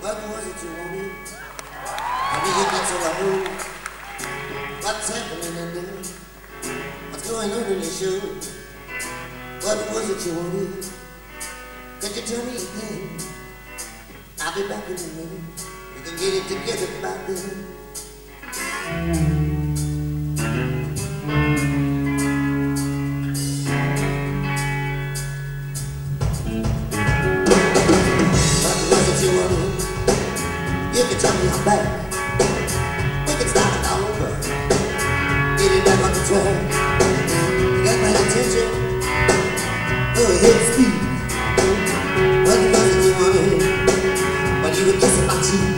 What was it you wanted? I mean, you get so I know what's happening in there, what's going on in your show. What was it you wanted? Could you tell me again? I'll be back in a minute. We can get it together by then. You can tell me I'm back. We can start it all over. Get it back on the track. You got my attention. Go ahead and speak. What was it you wanted? When you were kissing my cheek.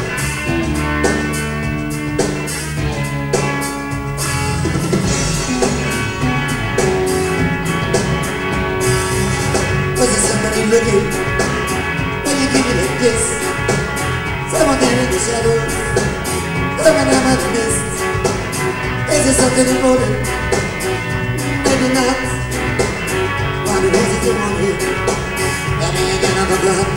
Was it somebody looking? When you give it a kiss? Someone there in the shadows, someone I might miss. Is there something important? Maybe not. What was it you wanted? Let me again on the block.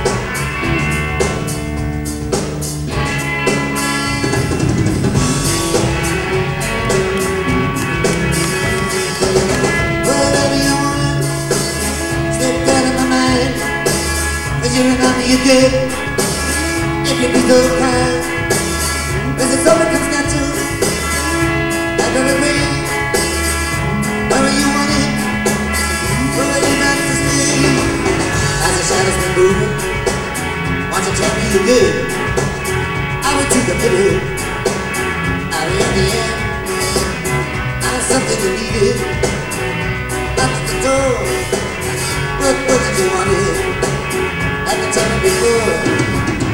Whatever you wanted, slipped out of my mind. As you remember you did. If you be so kind, there's a soul that comes natural. After the rain, where you want it, where you not to stay. As the shadows been moving, once you tell me you're good, I went to the middle. Out in the end, I was something you needed. Up to the door, what did you want it? I can tell me before.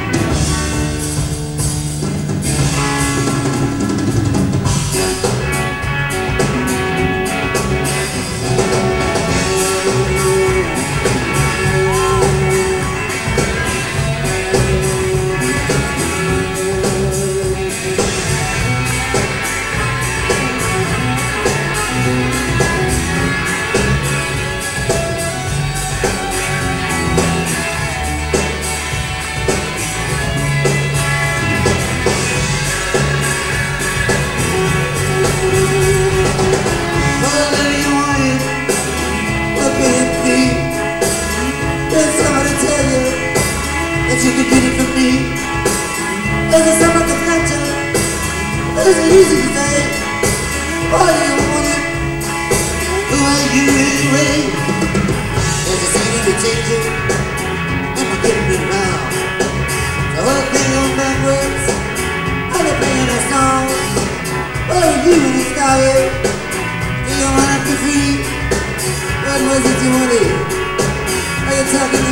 You can get it from me. There's a summer that's natural. There's an easy to say. Why do you want it? Who are you anyway? There's a scene to change it. And we're getting it wrong. The whole thing on backwards. How they playing our song. What are you when it started? Do you want to be free? What was it you wanted? Are you talking